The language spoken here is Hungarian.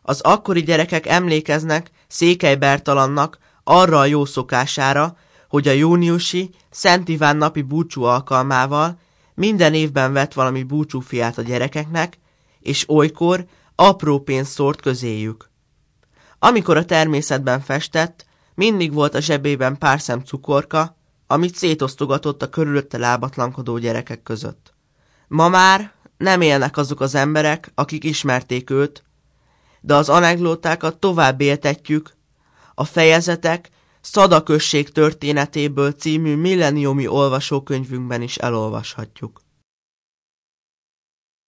Az akkori gyerekek emlékeznek Székely Bertalannak arra a jó szokására, hogy a júniusi Szent Iván napi búcsú alkalmával minden évben vett valami búcsúfiát a gyerekeknek, és olykor apró pénzt szórt közéjük. Amikor a természetben festett, mindig volt a zsebében pár szem cukorka, amit szétosztogatott a körülötte lábatlankodó gyerekek között. Ma már nem élnek azok az emberek, akik ismerték őt, de az anekdótákat tovább éltetjük, a fejezetek Szada község történetéből című milleniumi olvasókönyvünkben is elolvashatjuk.